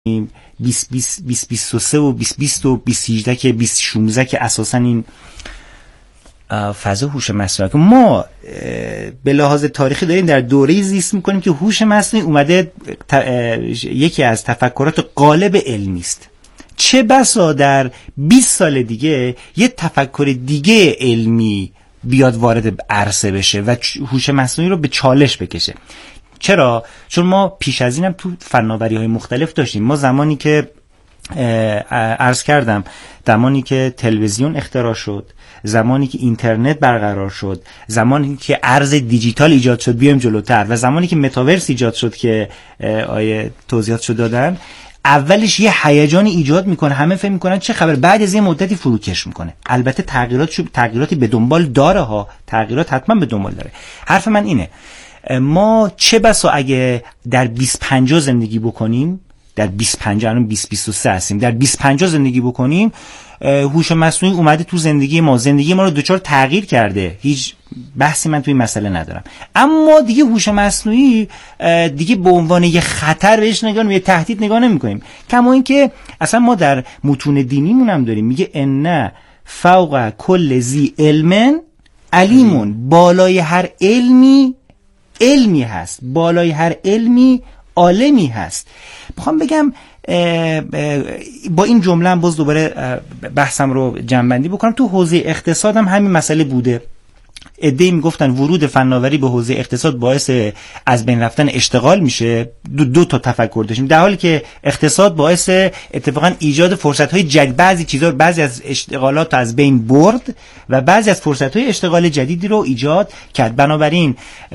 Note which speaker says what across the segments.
Speaker 1: 2023 و 2020 و 2018 که 2016 که اساسا این فضا هوش مصنوعی که ما به لحاظ تاریخی داریم در دوره‌ای زیست میکنیم که هوش مصنوعی اومده یکی از تفکرات غالب علمی است. چه بسا در 20 سال دیگه یه تفکر دیگه علمی بیاد وارد عرصه بشه و هوش مصنوعی رو به چالش بکشه. چرا؟ چون ما پیش از اینم تو فناوری‌های مختلف داشتیم. ما زمانی که عرض کردم، زمانی که تلویزیون اختراع شد، زمانی که اینترنت برقرار شد، زمانی که ارز دیجیتال ایجاد شد، بیایم جلوتر، و زمانی که متاورس ایجاد شد که آیه توضیحاتشو دادن، اولش یه هیجانی ایجاد میکنه، همه فکر میکنن چه خبر، بعد از یه مدتی فروکش میکنه. البته تغییراتی به دنبال داره ها، تغییرات حتما به دنبال داره. حرف من اینه، ما چه بسا اگه در 2050 زندگی بکنیم، در 2050 الان 2023 هستیم، در 2050 زندگی بکنیم، هوش مصنوعی اومده تو زندگی ما رو دچار تغییر کرده، هیچ بحثی من توی این مسئله ندارم. اما دیگه هوش مصنوعی دیگه به عنوان یه خطر بهش نگاه نمی‌کنیم، یه تهدید نگاه نمی‌کنیم. کما اینکه اصلا ما در متون دینیمون هم داریم، میگه ان فوق کل ذی علم علیمون، بالای هر علمی هست، بالای هر علمی عالمی هست. میخوام بگم با این جمله هم باز دوباره بحثم رو جمع‌بندی بکنم. تو حوزه اقتصاد هم همین مسئله بوده. عده‌ای میگفتن ورود فناوری به حوزه اقتصاد باعث از بین رفتن اشتغال میشه. دو تا تفکر داشتیم، در حالی که اقتصاد باعث اتفاقا ایجاد فرصت‌های جدید، بعضی از اشتغالات از بین برد و بعضی از فرصت‌های اشتغال جدیدی رو ایجاد کرد. بنابراین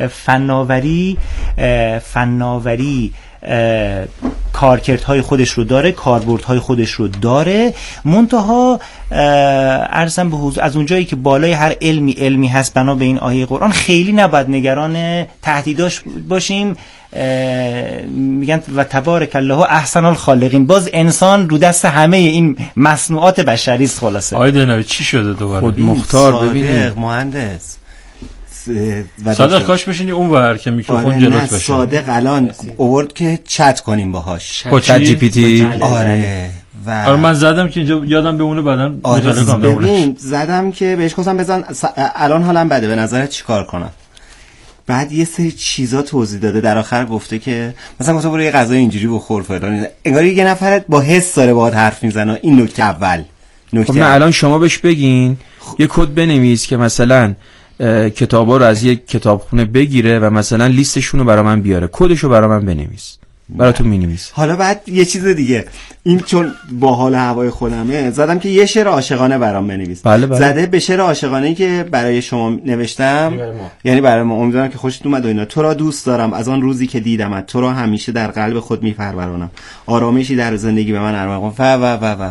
Speaker 1: فناوری کارکردهای خودش رو داره، کاربردهای خودش رو داره، منتها عرضم به حضور از اونجایی که بالای هر علمی هست بنا به این آیه قرآن، خیلی نباید نگران تهدیداش باشیم. میگن و تبارک الله احسن الخالقین، باز انسان رو دست همه این مصنوعات بشری است. خلاصه
Speaker 2: آیده نوی چی شده دوباره؟
Speaker 3: خود مختار ببینید
Speaker 4: مهندس
Speaker 2: صادق کاش بشینی اونور که میکروفون جلوت باشه.
Speaker 4: صادق الان آورد که چت کنیم باهاش
Speaker 3: با چت جی پی تی.
Speaker 2: آره من زدم که اینجا یادم بمونه بعدن مطالعه کنم.
Speaker 4: ببین زدم که بهش گفتم بزن الان حالم بده، به نظرت چیکار کنم؟ بعد یه سری چیزا توضیح داده، در آخر گفته که مثلا برو یه غذای اینجوری بخور فلان، انگار یه نفرت با حس داره باهات حرف میزنه. این نکته اول.
Speaker 3: خب نه الان شما بهش بگین یه کد بنویس که مثلا کتابا رو از یک کتابخونه بگیره و مثلا لیستشون رو برای من بیاره، کدشو برای من بنویس، براتون مینویس.
Speaker 4: حالا بعد یه چیز دیگه، این چون با حال هوای خودمه زدم که یه شعر عاشقانه برام بنویس.
Speaker 3: بله.
Speaker 4: زده به شعر عاشقانه‌ای که برای شما نوشتم، یعنی برای ما. امیدوارم که خوشت اومد و اینا. تو را دوست دارم از آن روزی که دیدمت، تو را همیشه در قلب خود میپرورانم، آرامشی در زندگی به من ارمغان و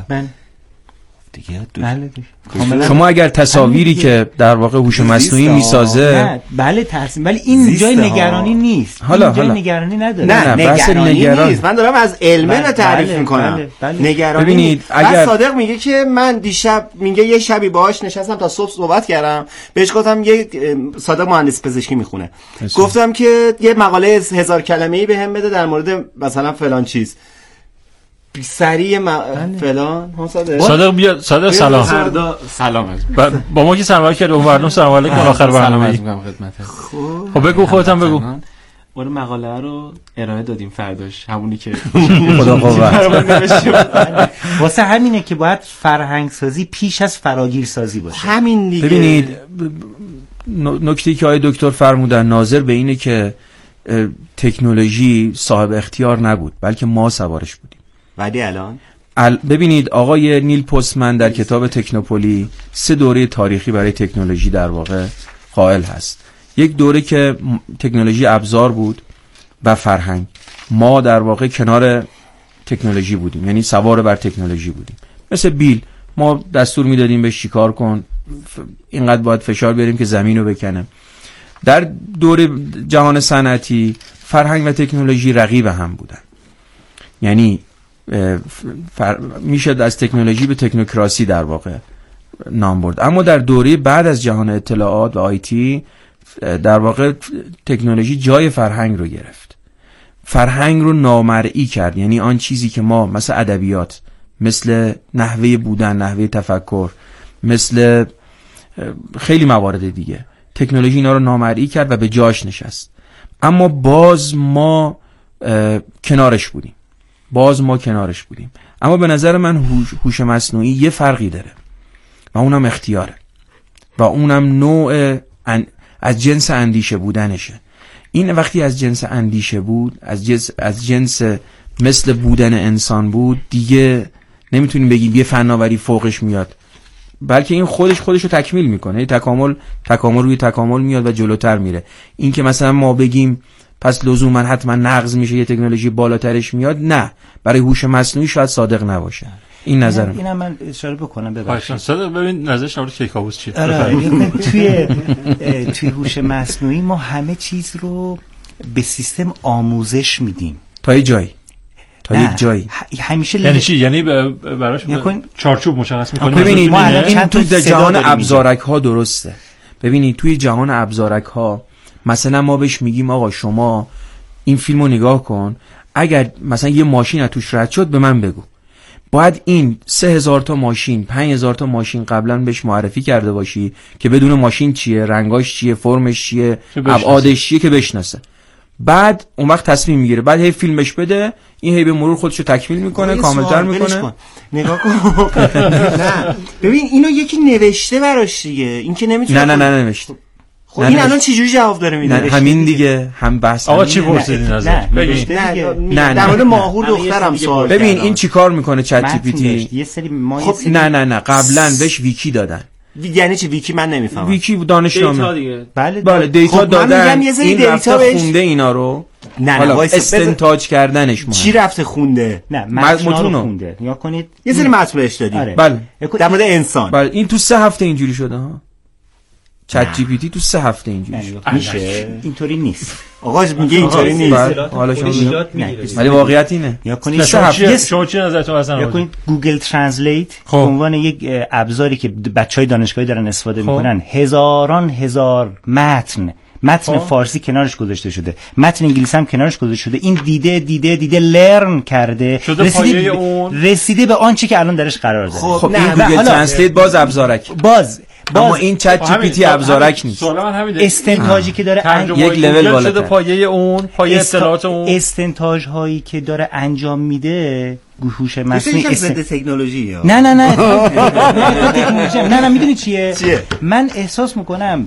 Speaker 4: دیگه.
Speaker 3: شما اگر تصاویری که در واقع هوش مصنوعی میسازه،
Speaker 1: بله ترسیم، ولی این جای نگرانی نیست.
Speaker 3: حالا
Speaker 1: نگرانی نداره.
Speaker 4: نه نگرانی نیست. من دارم از علمه رو تعریف میکنم. نگرانی.
Speaker 3: ببینید اگر
Speaker 4: صادق میگه که من دیشب، میگه یه شبی باهاش نشستم تا صبح صحبت کردم، بهش گفتم یه صادق مهندس پزشکی میخونه، گفتم که یه مقاله 1000 کلمه‌ای بهم بده در مورد مثلا فلان چیز، سریع فلان.
Speaker 2: صادق بیا. صادق سلام.
Speaker 5: سلام
Speaker 2: با ما که سلام کرد اون مردم سلام علیکم آخر برنامه. خب بگو خودت بگو.
Speaker 5: اون مقاله رو ارائه دادیم فرداش، همونی که
Speaker 3: خدا قوت.
Speaker 1: واسه همینه که باید فرهنگ سازی پیش از فراگیر سازی باشه.
Speaker 4: همین دیگه.
Speaker 3: ببینید نکته‌ای که آقای دکتر فرمودن ناظر به اینه که تکنولوژی صاحب اختیار نبود، بلکه ما سوارش بودیم.
Speaker 4: ولی الان
Speaker 3: ببینید آقای نیل پوستمن در کتاب تکنوپولی 3 دوره تاریخی برای تکنولوژی در واقع قائل هست. یک دوره که تکنولوژی ابزار بود و فرهنگ، ما در واقع کنار تکنولوژی بودیم، یعنی سوار بر تکنولوژی بودیم. مثل بیل ما دستور میدادیم بهش چیکار کن، اینقدر باید فشار بیاریم که زمین رو بکنه. در دوره جهان صنعتی فرهنگ و تکنولوژی رقیب هم بودن، یعنی میشد از تکنولوژی به تکنوکراسی در واقع نام برد. اما در دوره بعد از جهان اطلاعات و آیتی در واقع تکنولوژی جای فرهنگ رو گرفت فرهنگ رو نامرئی کرد. یعنی آن چیزی که ما مثل ادبیات، مثل نحوه بودن، نحوه تفکر، مثل خیلی موارد دیگه، تکنولوژی اینا رو نامرئی کرد و به جاش نشست. اما باز ما کنارش بودیم. اما به نظر من هوش مصنوعی یه فرقی داره و اونم اختیاره و اونم نوع از جنس اندیشه بودنشه. این وقتی از جنس اندیشه بود، از جنس مثل بودن انسان بود، دیگه نمیتونیم بگیم یه فناوری فوقش میاد، بلکه این خودش رو تکمیل میکنه. تکامل روی تکامل میاد و جلوتر میره. این که مثلا ما بگیم پس لزوما حتما نقض میشه، یه تکنولوژی بالاترش میاد، نه، برای هوش مصنوعی شاید صادق نباشه. این نظر من.
Speaker 1: اینم من اشاره بکنم ببخشید.
Speaker 2: صادق ببین نظرش در مورد کیکاووس چیه؟
Speaker 1: توی هوش مصنوعی ما همه چیز رو به سیستم آموزش میدیم
Speaker 3: تا یک جایی.
Speaker 1: همیشه
Speaker 2: یعنی چی؟ یعنی براش چارچوب مشخص می‌کنیم.
Speaker 3: ببینید این توی جهان ابزارک ها درسته. ببینید توی جهان ابزارک ها مثلا ما بهش میگیم آقا شما این فیلمو نگاه کن، اگر مثلا یه ماشین از توش رد شد به من بگو. باید این 3000 تا ماشین، 5000 تا ماشین قبلا بهش معرفی کرده باشی که بدون ماشین چیه، رنگاش چیه، فرمش چیه، ابعادش چیه که بشناسه. بعد اون وقت تصمیم میگیره، بعد هی فیلمش بده، این هی به مرور خودشو تکمیل میکنه، کاملتر میکنه.
Speaker 4: نگاه کن. نه ببین اینو یکی نوشته براش دیگه، این که نمیتونه.
Speaker 3: نه ننوشته.
Speaker 4: خب این الان چجوری جواب داره میده؟
Speaker 3: همین دیگه، هم بحث.
Speaker 2: آقا چی پرسیدین ازش؟
Speaker 4: نه در مورد ماهور دخترم سوال.
Speaker 3: ببین این چیکار میکنه چت جی پی تی؟
Speaker 1: یه سری ما
Speaker 3: خب نه قبلا بهش ویکی دادن.
Speaker 4: یعنی چی ویکی؟ من نمیفهمم.
Speaker 3: ویکی دانشنامه.
Speaker 5: دیتا دیگه.
Speaker 3: بله دیتا دادن.
Speaker 4: این
Speaker 3: رفته خونده اینا رو.
Speaker 4: نه
Speaker 3: استنتاج کردنش مهمه.
Speaker 4: چی رفته خونده؟
Speaker 1: نه متن خونده. نیا کنید
Speaker 4: یه سری متن بهش دادید.
Speaker 3: بله
Speaker 4: در مورد انسان.
Speaker 3: بله این تو 3 هفته اینجوری شده ها. چت جی پی تی تو 3 هفته اینجوری شده.
Speaker 1: میشه اینطوری نیست.
Speaker 4: آقا میگه اینطوری نیست.
Speaker 3: حالا شما ولی واقعیت اینه.
Speaker 1: یا کنید
Speaker 2: شما چی نظرتون اصلا؟
Speaker 1: یا کنید گوگل ترنسلیت به عنوان یک ابزاری که بچهای دانشگاهی دارن استفاده میکنن، هزار متن فارسی کنارش گذاشته شده، متن انگلیسی هم کنارش گذاشته شده. این دیده لرن کرده، رسیده به آنچه که الان درش قرار داره.
Speaker 3: خب این گوگل ترنسلیت باز ابزارک، اما این چت جی پی تی ابزارک نیست.
Speaker 1: استنتاجی که داره
Speaker 3: یک لول بالاتر،
Speaker 2: پایه اطلاعات اون
Speaker 1: استنتاج هایی که داره انجام میده هوش مصنوعی
Speaker 4: تکنولوژی.
Speaker 1: نه میدونی چیه؟ من احساس میکنم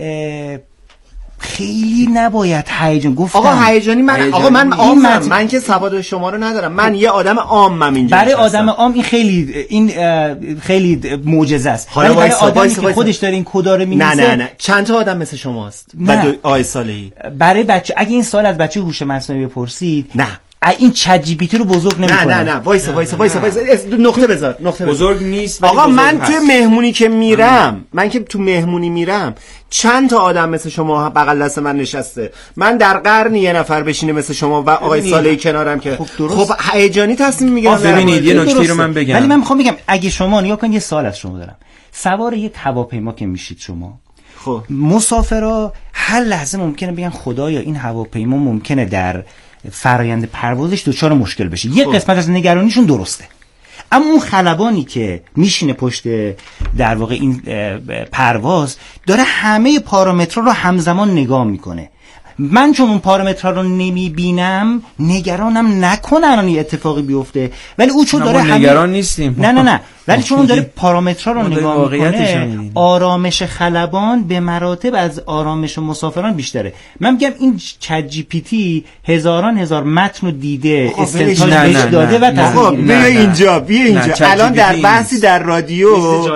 Speaker 1: خیلی نباید هیجان گفتم.
Speaker 4: آقا هیجانی من که سواد شما رو ندارم، من یه آدم عامم اینجا.
Speaker 1: برای آدم عام این خیلی معجزه است. برای آدمی که خودش داره این کدا رو می‌نویسه.
Speaker 4: نه چند تا آدم مثل شماست؟ آقای صالحی
Speaker 1: برای بچه، اگه این سوال از بچه هوش مصنوعی بپرسید،
Speaker 4: نه
Speaker 1: این چت جی پی تی رو بزرگ نمی‌کنه.
Speaker 4: نه وایس نقطه بذار.
Speaker 3: بزرگ نیست.
Speaker 4: آقا من تو مهمونی که میرم، چند تا آدم مثل شما بغل دست من نشسته. من در قرن یه نفر بشینه مثل شما و آقای صالحی کنارم که خب هیجانی تصمیم میگیرم.
Speaker 3: ببینید یه نکته رو من بگم.
Speaker 1: ولی من میخوام بگم اگه شما نیا کن، یه سوال از شما دارم. سوار یک هواپیما که میشید شما،
Speaker 4: خب
Speaker 1: مسافرا هر لحظه ممکنه بگن خدایا این هواپیما ممکنه در فرآیند پروازش دچار مشکل بشه. یه قسمت از نگرانیشون درسته، اما اون خلبانی که میشینه پشت در واقع این پرواز داره همه پارامترها رو همزمان نگاه میکنه. من چون اون پارامترها رو نمیبینم نگرانم نکنه الان یه اتفاقی بیفته، ولی او چون داره
Speaker 3: نگران نیستیم.
Speaker 1: نه ولی چون اون داره پارامترها رو نگاه میکنه، آرامش خلبان به مراتب از آرامش مسافران بیشتره. من میگم این چت جی پی تی هزار متن رو دیده، استنتاج بهش داده و تصمیم
Speaker 4: بیا اینجا الان در بحثی در رادیو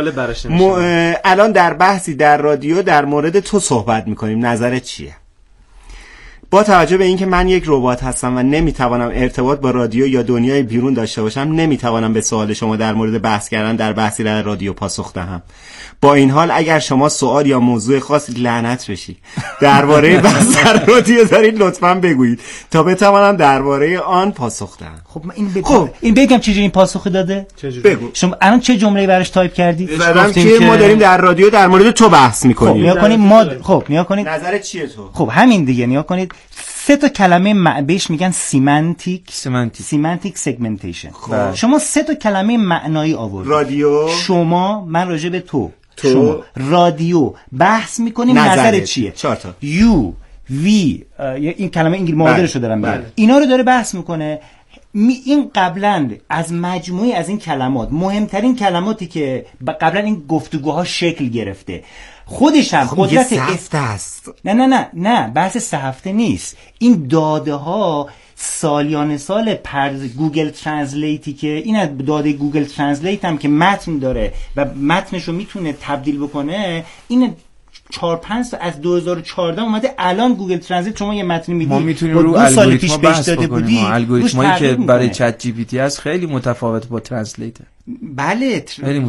Speaker 4: در مورد تو صحبت میکنیم، نظرت چیه؟ با توجه به اینکه من یک ربات هستم و نمیتوانم ارتباط با رادیو یا دنیای بیرون داشته باشم، نمیتوانم به سوال شما در مورد بحث کردن در بحثی در رادیو پاسخ دهم. با این حال اگر شما سوال یا موضوع خاصی لعنت بشی درباره بحث در رادیو دارید، لطفاً بگویید تا بتوانم درباره آن پاسخ دهم.
Speaker 1: خب من این بگم چجوری این پاسخ داده؟
Speaker 4: بگو.
Speaker 1: شما الان چه جمله‌ای براش تایپ کردی؟
Speaker 4: گفتم که ما داریم در رادیو در مورد تو بحث می‌کنیم.
Speaker 1: نیا کنید نظرت
Speaker 4: چیه تو؟
Speaker 1: خب همین دیگه. نیا کنید 3 تا کلمه بهش میگن سیمنتیک سگمنتیشن. شما 3 تا کلمه معنایی آورد.
Speaker 4: رادیو،
Speaker 1: شما، من راجع به تو شما رادیو بحث میکنیم، نظرت چیه؟
Speaker 4: 4 تا
Speaker 1: یو وی این کلمه انگلیسی معادلشو دارم میگم. اینا رو داره بحث میکنه. این قبلا از مجموعی از این کلمات، مهمترین کلماتی که قبلا این گفتگوها شکل گرفته، خودش هم قدرت
Speaker 4: 3 هفته است.
Speaker 1: نه بحث 3 هفته نیست. این داده ها سالیان سال گوگل ترنسلیتی که این از داده گوگل ترنسلیت هم که متن داره و متنش رو میتونه تبدیل بکنه، این 4-5 تا از 2014 اومده. الان گوگل ترنسلیت شما یه متن میدی،
Speaker 3: ما میتونیم رو
Speaker 1: 2 سال پیش بهش داده بودی،
Speaker 3: الگوریتمایی که برای چت جی پی تی هست خیلی متفاوت با ترنسلیت.
Speaker 1: بله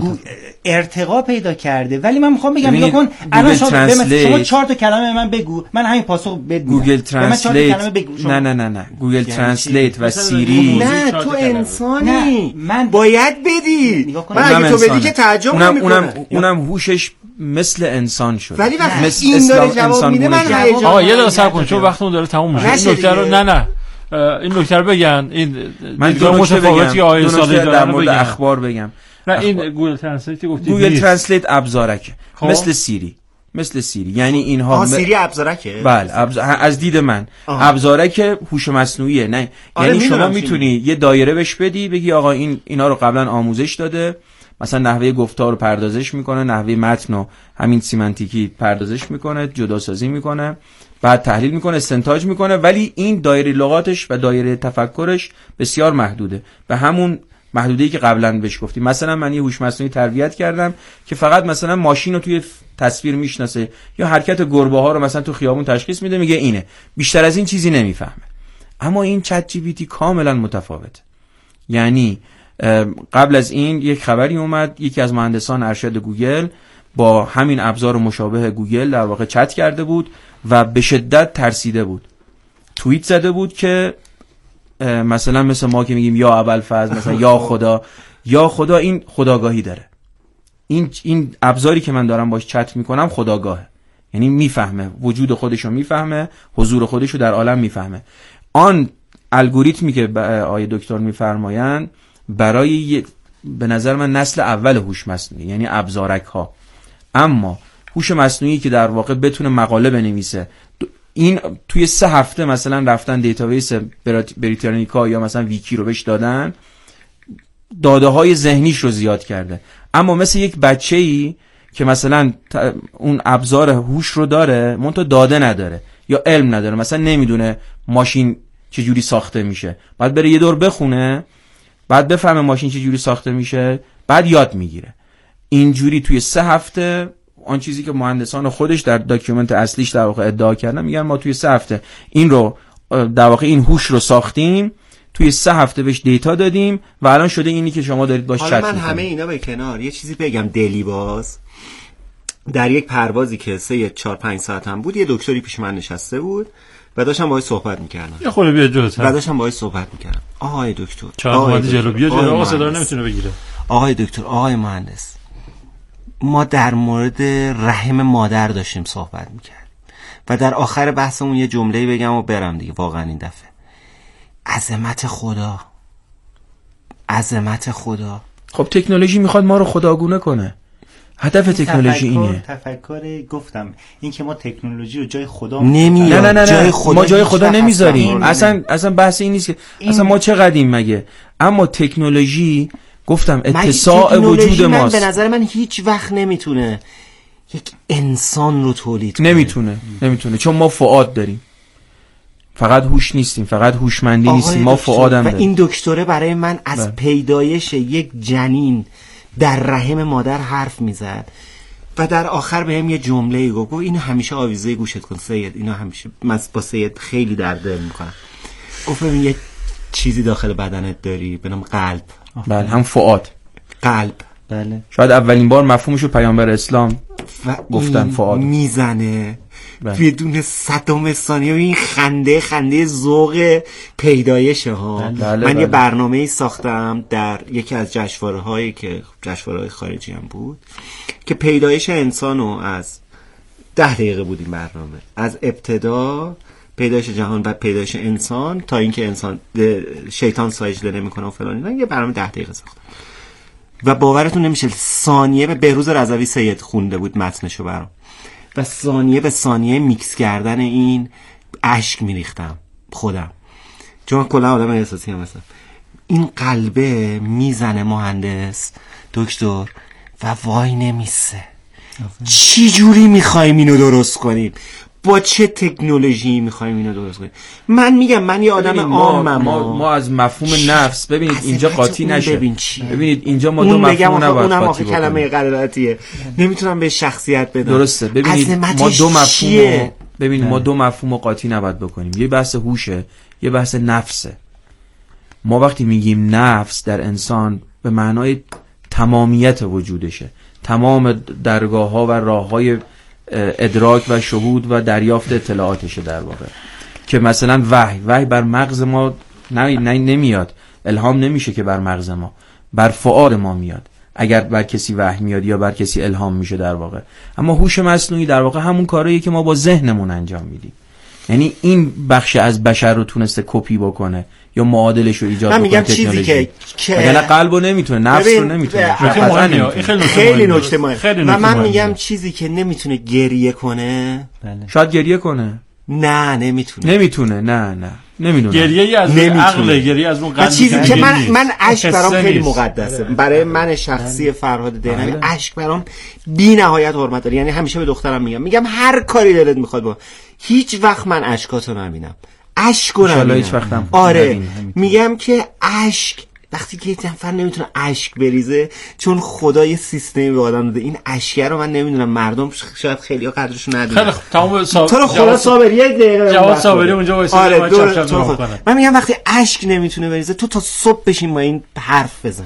Speaker 1: ارتقا پیدا کرده. ولی من میخوام بگم نگاه کن، الان شما 4 تا کلمه من بگو، من همین پاسخ بدم.
Speaker 3: گوگل ترنسلیت نه گوگل ترنسلیت و سیری.
Speaker 4: نه تو انسانی، من باید بدی. من اگه تو بدی که تعجب نمیکنم.
Speaker 3: اونم هوشش مثل انسان شد.
Speaker 4: ولی وقتی این داره جواب میده من هیجان.
Speaker 2: آقا یه دقیقه صبر کن چون وقتمون داره تموم میشه. این نکته رو نه این نکته رو بگن. این
Speaker 3: من دو متفاوتی آیه سالی در مورد اخبار بگم.
Speaker 2: نه این گوگل ترنسلیت گفتی
Speaker 3: گوگل ترنسلیت ابزارکه، مثل سیری. یعنی اینها
Speaker 4: سیری ابزارکه.
Speaker 3: بله از دید من ابزارک هوش مصنوعیه. نه یعنی شما میتونی یه دایره بهش بدی، بگی آقا اینا رو قبلا آموزش داده، مثلا نحوه گفتار رو پردازش میکنه، نحوه متن رو همین سیمنتیکی پردازش میکنه، جدا سازی میکنه، بعد تحلیل میکنه، استنتاج میکنه، ولی این دایره لغاتش و دایره تفکرش بسیار محدوده به همون محدوده‌ای که قبلا بهش گفتیم. مثلا من یه هوش مصنوعی تربیت کردم که فقط مثلا ماشین رو توی تصویر میشناسه یا حرکت گربه ها رو مثلا تو خیابون تشخیص میده، میگه اینه، بیشتر از این چیزی نمیفهمه. اما این چت جی پی تی کاملا متفاوته. یعنی قبل از این یک خبری اومد، یکی از مهندسان ارشد گوگل با همین ابزار مشابه گوگل در واقع چت کرده بود و به شدت ترسیده بود. توییت زده بود که مثلا مثل ما که میگیم یا ابوالفضل، مثلا یا خدا این خداگاهی داره. این ابزاری که من دارم باش چت میکنم خداگاهه، یعنی میفهمه وجود خودشو، میفهمه حضور خودشو در عالم، میفهمه. آن الگوریتمی که آیه دکتر میفرمایند برای به نظر من نسل اول هوش مصنوعی، یعنی ابزارک ها. اما هوش مصنوعی که در واقع بتونه مقاله بنویسه، این توی 3 هفته مثلا رفتن دیتابیس بریتانیکا یا مثلا ویکی رو بهش دادن، داده های ذهنیش رو زیاد کرده. اما مثل یک بچه‌ای که مثلا اون ابزار هوش رو داره منتها داده نداره یا علم نداره، مثلا نمیدونه ماشین چجوری ساخته میشه، باید بره یه دور بخونه، بعد بفهمه ماشین چجوری ساخته میشه، بعد یاد میگیره. اینجوری توی 3 هفته آن چیزی که مهندسان خودش در داکیومنت اصلیش در واقع ادعا کردن، میگن ما توی 3 هفته این رو در واقع این هوش رو ساختیم، توی 3 هفته بهش دیتا دادیم و الان شده اینی که شما دارید باش چت می‌کنید.
Speaker 4: حالا من همه اینا به کنار یه چیزی بگم. دلی باز در یک پروازی که 3-4-5 ساعت هم بود، یه دکتری پیش من نشسته بود و داشتم باهاش صحبت می‌کردم.
Speaker 2: یه خورده بیا جلوتر.
Speaker 4: و داشتم باهاش صحبت می‌کردم. آقای دکتر،
Speaker 2: آقای جلو بیا جلو، آقا صدا نمیتونه بگیره.
Speaker 4: آقای دکتر، آقای مهندس، ما در مورد رحم مادر داشتیم صحبت می‌کردیم و در آخر بحثمون یه جمله‌ای بگم و برم دیگه. واقعا این دفعه عظمت خدا، عظمت خدا.
Speaker 3: خب تکنولوژی میخواد ما رو خداگونه کنه. هدف تکنولوژی اینه.
Speaker 1: تفکر گفتم این که ما تکنولوژی رو جای خدا
Speaker 3: نه ما جای خدا نمیذاریم. اصلا بحث این نیست که اصلا ما چه قدیم مگه. اما تکنولوژی گفتم اتساع وجود ماست.
Speaker 4: به نظر من هیچ وقت نمیتونه یک انسان رو تولید کنه.
Speaker 3: نمیتونه چون ما فؤاد داریم. فقط هوش نیستیم، فقط هوشمندی نیستیم، ما فؤادم داریم.
Speaker 4: و این دکتره برای من از پیدایش یک جنین در رحم مادر حرف میزد و در آخر بهم یه جمله‌ای گفت اینو همیشه آویزه گوشت کن سید، اینو همیشه من با سید خیلی در دل میکنم. گفت ببین یه چیزی داخل بدنت داری به نام قلب.
Speaker 3: بله هم فؤاد،
Speaker 4: قلب.
Speaker 1: بله
Speaker 3: شاید اولین بار مفهومشو پیامبر اسلام گفتن فؤاد
Speaker 4: میزنه بدون صدم ثانیه. این خنده ذوق پیدایشه ها. من یه برنامه‌ای ساختم در یکی از جشنواره‌هایی که جشنواره‌های خارجی هم بود که پیدایش انسانو از 10 دقیقه بود این برنامه، از ابتدا پیدایش جهان و پیدایش انسان تا اینکه انسان شیطان سایجده نمیکنه و فلان اینا، یه برنامه 10 دقیقه ساختم و باورتون نمیشه ثانیه به بهروز رضوی سید خونده بود متنشو برام و ثانیه به ثانیه میکس کردن این اشک میریختم خودم، چون کلا آدم احساسی هم هستم. این قلبه میزنه مهندس دکتر و وای نمیسه. چی جوری میخوایم اینو درست کنیم؟ با چه تکنولوژی میخوایم اینو درست کنیم؟ من میگم من یه آدم عامم.
Speaker 3: ما از مفهوم نفس ببینید اینجا قاطی نشه. ببینید اینجا ما
Speaker 4: دو
Speaker 3: مفهوم نباید
Speaker 4: اونم
Speaker 3: قاطی بکنیم.
Speaker 4: کلمه غلطیه، نمیتونم به شخصیت بدم.
Speaker 3: درسته. ببینید ما دو مفهوم قاطی نباید بکنیم. یه بحث هوشه، یه بحث نفسه. ما وقتی میگیم نفس در انسان به معنای تمامیت وجودشه، تمام درگاه‌ها و راه‌های ادراک و شهود و دریافت اطلاعاتشه در واقع. که مثلا وحی بر مغز ما نمیاد، الهام نمیشه که بر مغز ما، بر فؤاد ما میاد اگر بر کسی وحی میاد یا بر کسی الهام میشه در واقع. اما هوش مصنوعی در واقع همون کاریه که ما با ذهنمون انجام میدیم. یعنی این بخش از بشر رو تونسته کپی بکنه یا معادلش رو ایجاد بکنه.
Speaker 4: من میگم چیزی که
Speaker 3: اگر قلبو نمیتونه، نفس رو نمیتونه،
Speaker 4: خیلی نکته مهمه. و من میگم چیزی که نمیتونه گریه کنه،
Speaker 3: شاید گریه کنه.
Speaker 4: نه نمیتونه.
Speaker 3: نمیدونم.
Speaker 2: گریه از عقل، گریه از اون قلب.
Speaker 4: چیزی که من اشک برام خیلی مقدسه. برای من شخصی فرهاد دهنوی اشک برام بی نهایت حرمت داره. یعنی همیشه به دخترم میگم هر کاری دلت میخواد با، هیچ وقت من اشکاتو نبینم. اشکو نبینم. آره میگم که اشک وقتی که یک نفر نمیتونه اشک بریزه، چون خدا یه سیستمی به آدم داده، این اشکه رو من نمیدونم مردم شاید خیلی ها قدرشو ندونن.
Speaker 2: خیلی تمام
Speaker 4: تو رو خدا صابری یک دقیقه
Speaker 2: جواد صابری اونجا وایساده.
Speaker 4: آره من میگم وقتی اشک نمیتونه بریزه تو تا صبح بشین با این حرف بزن.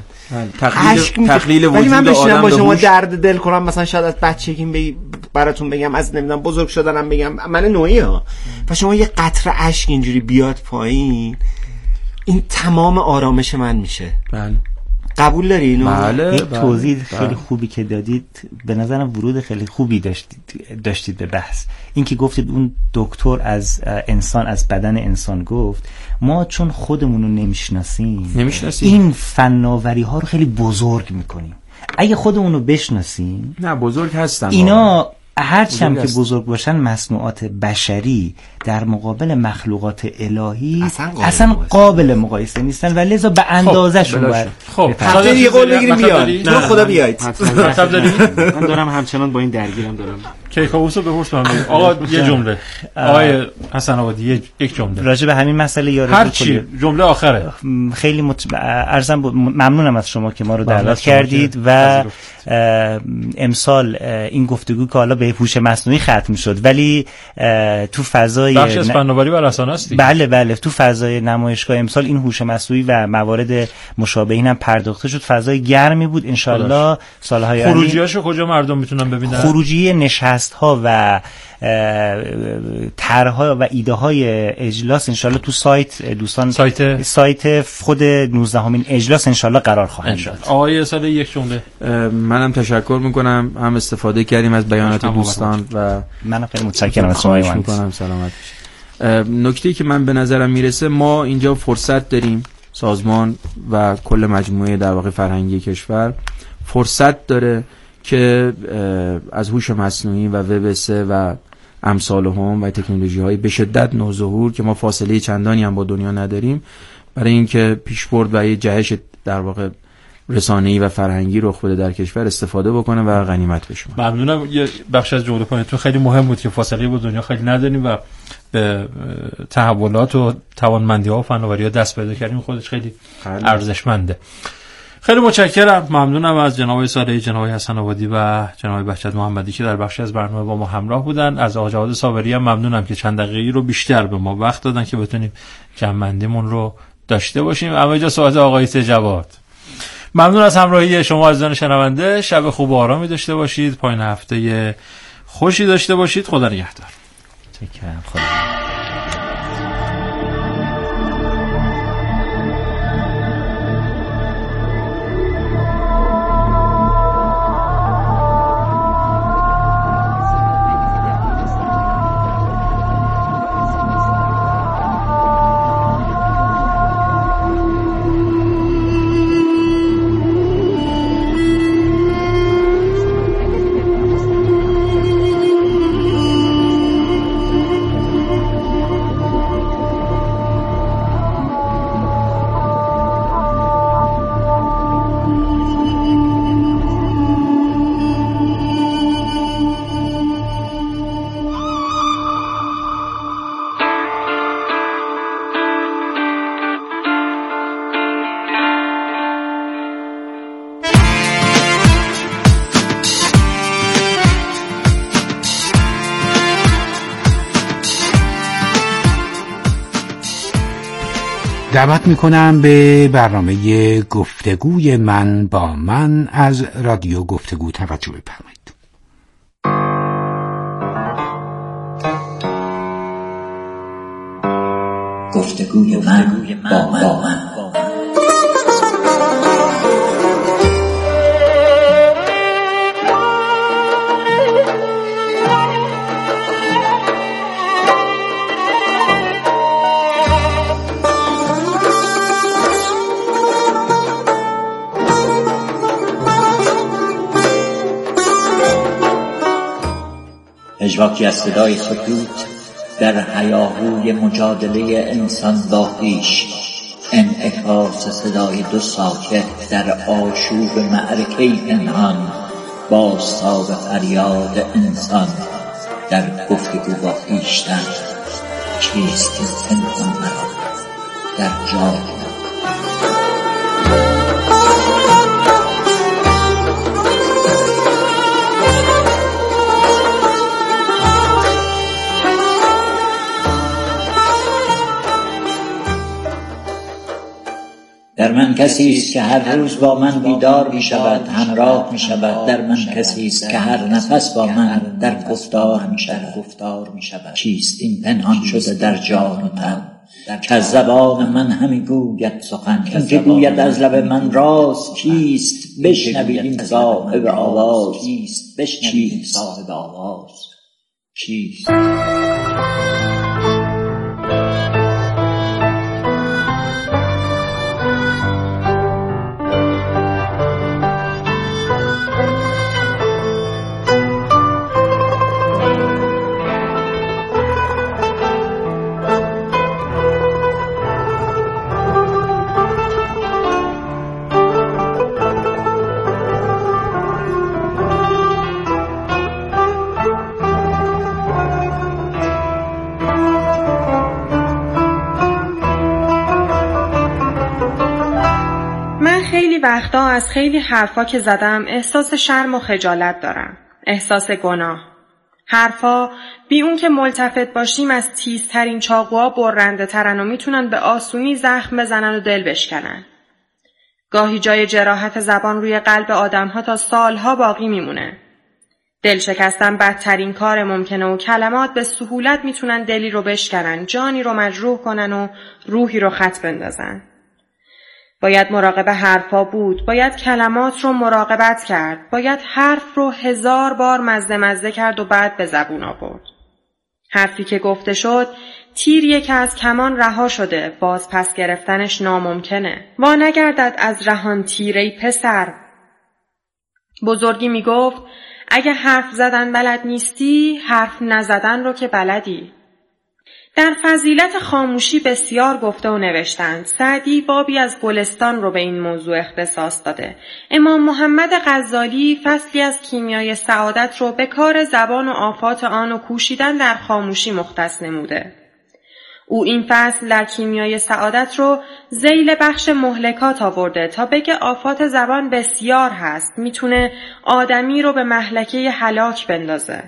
Speaker 3: تقلیل وجود
Speaker 4: ولی من بشینم با شما
Speaker 3: هوش.
Speaker 4: درد دل کنم، مثلا شاید از بچگیم براتون بگم، از نمیدونم بزرگ شدنم بگم، من نوعی ها، و شما یه قطره اشک اینجوری بیاد پایین، این تمام آرامش من میشه.
Speaker 3: بله.
Speaker 4: قبول داری اینو؟
Speaker 1: بله. توضیح خیلی خوبی که دادید، به نظرم ورود خیلی خوبی داشتید به بحث. این که گفتید اون دکتر از انسان، از بدن انسان گفت، ما چون خودمون رو نمیشناسیم این فناوری ها رو خیلی بزرگ میکنیم. اگه خودمون رو بشناسیم،
Speaker 3: نه بزرگ هستن
Speaker 1: اینا هرچم که بزرگ باشن مصنوعات بشری در مقابل مخلوقات الهی اصلا قابل مقایسه نیستن و لذا به اندازه شون باید.
Speaker 2: خب
Speaker 4: هفته یه قول بگیریم بیاد، تو خدا بیاید.
Speaker 5: مطلب داری؟ من دارم همچنان با این درگیرم. دارم
Speaker 2: کیکاووسو بپرس من. آقا یه جمله، آقای حسن آبادی یک جمله راجع
Speaker 1: به همین مسئله یا
Speaker 2: هر چی، جمله آخره.
Speaker 1: خیلی ممنونم از شما که ما رو دعوت کردید و امسال این گفتگو که حالا به هوش مصنوعی ختم شد، ولی تو فضای
Speaker 2: بخش از فناوری و رسانه است.
Speaker 1: بله تو فضای نمایشگاه امسال این هوش مصنوعی و موارد مشابه این هم پرداخته شد. فضای گرمی بود. ان شاءالله سالهای آینده
Speaker 2: خروجیاشو کجا مردم میتونن ببینن؟
Speaker 1: خروجی نشست ها و طرح‌ها و ایده های اجلاس ان شاءالله تو سایت دوستان، سایت خود 19مین اجلاس ان شاءالله قرار خواهد شد.
Speaker 2: آقای سال یک جمله.
Speaker 3: منم تشکر میکنم، هم استفاده کردیم از بیانات دوستان و
Speaker 1: منم خیلی متشکرم از شما.
Speaker 3: سلامت باشید. نکته‌ای که من به نظرم میرسه، ما اینجا فرصت داریم، سازمان و کل مجموعه در واقع فرهنگی کشور فرصت داره که از هوش مصنوعی و وب 3 و امثالهم و تکنولوژی‌های به شدت نوظهور که ما فاصله چندانی هم با دنیا نداریم، برای اینکه پیشبرد و یه جهش در واقع رسانه‌ای و فرهنگی رخ بده در کشور استفاده بکنه و غنیمت بشه.
Speaker 2: ممنونم. یه بخش از جمله پایینتون خیلی مهم بود که فاصله با دنیا خیلی نداریم و به تحولات و توانمندی‌ها و فناوری‌ها دست پیدا کردیم. خودش خیلی ارزشمنده. خیلی متشکرم. ممنونم از جناب صالحی، جناب حسن آبادی و جناب بهجت محمدی که در بخشی از برنامه با ما همراه بودن. از آقا جواد صابری هم ممنونم که چند دقیقه‌ای رو بیشتر به ما وقت دادن که بتونیم جمع‌بندیمون رو داشته باشیم. اما اینجا صحبت آقای جواد. ممنون از همراهی شما عزیزان شنونده. شب خوب و آرامی داشته باشید. پایان هفته خوشی داشته باشید. خدا نگهدار.
Speaker 1: متشکرم. خدا
Speaker 6: دعوت میکنم به برنامه گفتگوی من با من از رادیو گفتگو توجه بفرمایید.
Speaker 7: گفتگوی من با من. پژواکی از صدای سکوت در هیاهوی مجادله انسان با خویش، انعکاس صدای دو ساکت در آشوب معرکه پنهان، بازتاب فریاد انسان در گفتگو با خویشتن. چیست این پنهان مرا در جای در من کسی است که هر روز با من بیدار می شود، همراه می شود. در من کسی است که هر نفس با من در گفتار می شود. چیست این پنهان شده در جان و تن که از زبان من همی گوید سخن، این که گوید از لب من راز. کیست بشنوید این صاحب آواز؟ کیست؟
Speaker 8: وقتا از خیلی حرفا که زدم احساس شرم و خجالت دارم، احساس گناه. حرفا بی اون که ملتفت باشیم از تیزترین چاقوها برنده ترن و میتونن به آسونی زخم بزنن و دل بشکنن. گاهی جای جراحت زبان روی قلب آدمها تا سالها باقی میمونه. دل شکستن بدترین کار ممکنه و کلمات به سهولت میتونن دلی رو بشکنن، جانی رو مجروح کنن و روحی رو خط بندازن. باید مراقب حرفا بود، باید کلمات رو مراقبت کرد، باید حرف رو 1000 بار مزه کرد و بعد به زبون آورد. حرفی که گفته شد تیریه که از کمان رها شده، باز پس گرفتنش ناممکنه. وا نگردد از رهان تیره پسر. بزرگی می گفت اگه حرف زدن بلد نیستی، حرف نزدن رو که بلدی. در فضیلت خاموشی بسیار گفته و نوشتند. سعدی بابی از گلستان رو به این موضوع اختصاص داده. امام محمد غزالی فصلی از کیمیای سعادت رو به کار زبان و آفات آن و کوشیدن در خاموشی مختص نموده. او این فصل در کیمیای سعادت رو ذیل بخش مهلکات آورده تا بگه آفات زبان بسیار هست، میتونه آدمی رو به مهلکه هلاک بندازه.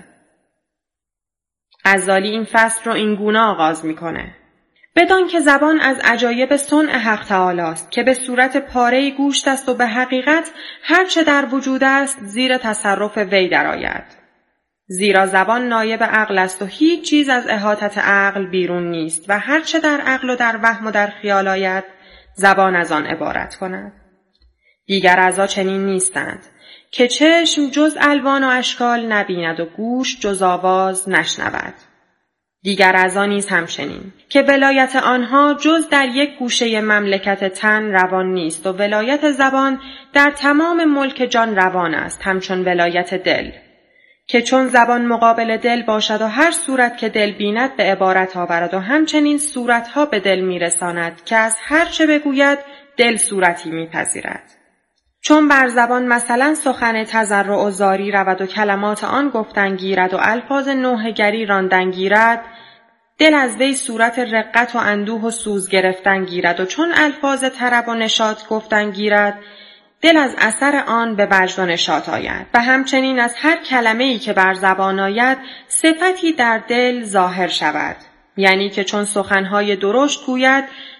Speaker 8: غزالی این فصل رو این گونه آغاز میکنه: بدان که زبان از عجایب صنع حق تعالی است که به صورت پاره گوشت است و به حقیقت هر چه در وجود است زیر تصرف وی درآید. زیرا زبان نایب عقل است و هیچ چیز از احاطت عقل بیرون نیست و هر چه در عقل و در وهم و در خیال آید زبان از آن عبارت کند. دیگر اعضا چنین نیستند که چشم جز الوان و اشکال نبیند و گوش جز آواز نشنود. دیگر اعضا نیز همچنین که ولایت آنها جز در یک گوشه مملکت تن روان نیست و ولایت زبان در تمام ملک جان روان است، همچون ولایت دل که چون زبان مقابل دل باشد و هر صورت که دل بیند به عبارت آورد و همچنین صورتها به دل میرساند که از هر چه بگوید دل صورتی میپذیرد. چون بر زبان مثلا سخن تضرع و زاری رود و کلمات آن گفتن گیرد و الفاظ نوحه‌گری راندن گیرد، دل از وی صورت رقت و اندوه و سوز گرفتن گیرد و چون الفاظ طرب و نشاط گفتن گیرد، دل از اثر آن به وجد و نشاط آید و همچنین از هر کلمه‌ای که بر زبان آید صفتی در دل ظاهر شود. یعنی که چون سخنهای درشت گوید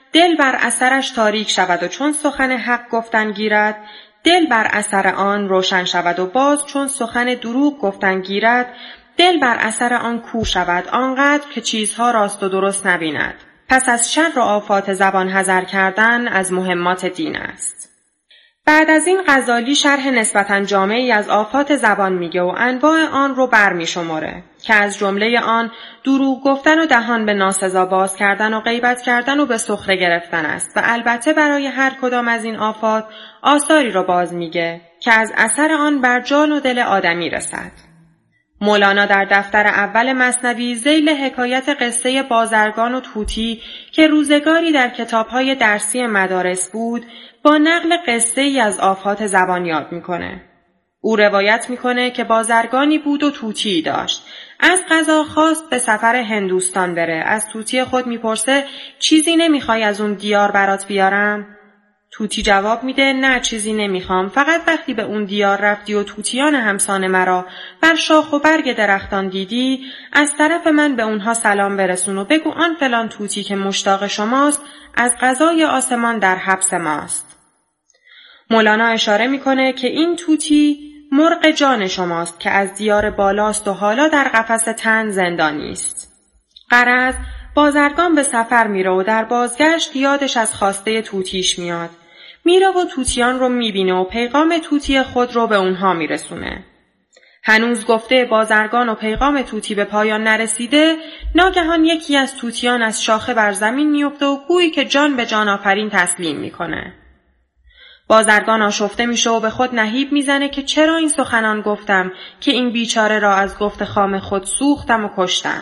Speaker 8: دل بر اثرش تاریک شود و چون سخن حق گفتن گیرد، دل بر اثر آن روشن شود و باز چون سخن دروغ گفتن گیرد، دل بر اثر آن کور شود آنقدر که چیزها راست و درست نبیند. پس از شر و آفات زبان حذر کردن از مهمات دین است. بعد از این غزالی شرح نسبتاً جامعی از آفات زبان میگه و انواع آن رو برمی شماره که از جمله آن دروغ گفتن و دهان به ناسزا باز کردن و غیبت کردن و به سخره گرفتن است و البته برای هر کدام از این آفات آثاری رو باز میگه که از اثر آن بر جان و دل آدمی رسد. مولانا در دفتر اول مثنوی ذیل حکایت قصه بازرگان و طوطی که روزگاری در کتاب‌های درسی مدارس بود با نقل قصه ای از آفات زبان یاد میکنه. او روایت میکنه که بازرگانی بود و طوطی داشت. از قضا خواست به سفر هندوستان بره. از طوطی خود میپرسه چیزی نمیخوای از اون دیار برات بیارم؟ طوطی جواب میده نه چیزی نمیخوام، فقط وقتی به اون دیار رفتی و طوطیان همسان مرا بر شاخ و برگ درختان دیدی از طرف من به اونها سلام برسون و بگو آن فلان طوطی که مشتاق شماست از قضای آسمان در حبس ماست. مولانا اشاره میکنه که این طوطی مرغ جان شماست که از دیار بالاست و حالا در قفس تن زندانی است. غرض بازرگان به سفر میره و در بازگشت یادش از خواسته طوطیش میاد. میره و طوطیان رو میبینه و پیغام طوطی خود رو به اونها میرسونه. هنوز گفته بازرگان و پیغام طوطی به پایان نرسیده، ناگهان یکی از طوطیان از شاخه بر زمین میفته و گویی که جان به جان آفرین تسلیم میکنه. بازرگان آشفته میشه و به خود نهیب میزنه که چرا این سخنان گفتم که این بیچاره را از گفت خام خود سوختم و کشتم.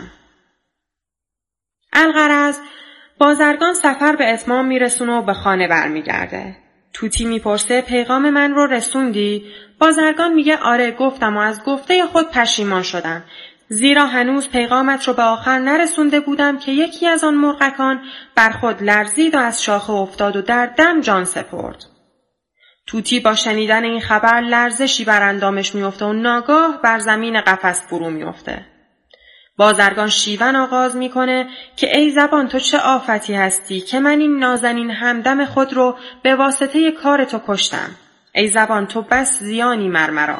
Speaker 8: الغرض بازرگان سفر به اتمام میرسونه و به خانه برمیگرده. طوطی میپرسه پیغام من رو رسوندی؟ بازرگان میگه آره گفتم و از گفته خود پشیمان شدم، زیرا هنوز پیغامت رو به آخر نرسونده بودم که یکی از آن مرغکان بر خود لرزید و از شاخه افتاد و در دم جان سپرد. طوطی با شنیدن این خبر لرزشی بر اندامش میفته و ناگاه بر زمین قفس فرو میفته. بازرگان شیون آغاز میکنه که ای زبان تو چه آفتی هستی که من این نازنین همدم خود رو به واسطه کار تو کشتم. ای زبان تو بس زیانی مرمرا.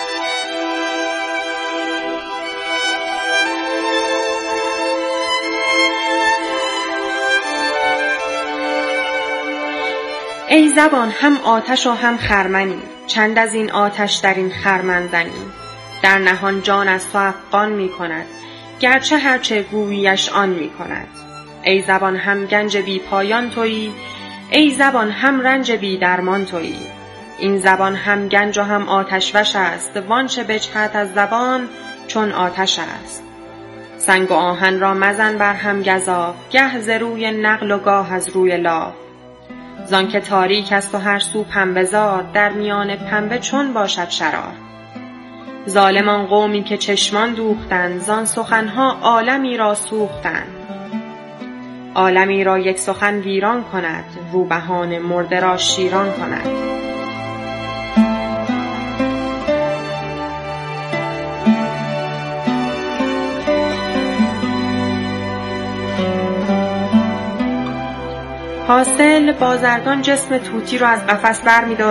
Speaker 8: ای زبان هم آتش و هم خرمنی، چند از این آتش در این خرمن زنی. در نهان جان از تو افغان می کند، گرچه هرچه گوییش آن می کند. ای زبان هم گنج بی پایان تویی، ای زبان هم رنج بی درمان تویی. این زبان هم گنج و هم آتش وش است، وانچه بجهت از زبان چون آتش است. سنگ و آهن را مزن بر هم گزاف، گه ز روی نقل و گاه از روی لاف. زان که تاریک است و هر سو پنبه زار، در میان پنبه چون باشد شرار. ظالمان قومی که چشمان دوختند، زان سخنها عالمی را سوختند. عالمی را یک سخن ویران کند، روبهان مرده را شیران کند. حاصل بازرگان جسم طوطی را از قفس برمی‌داره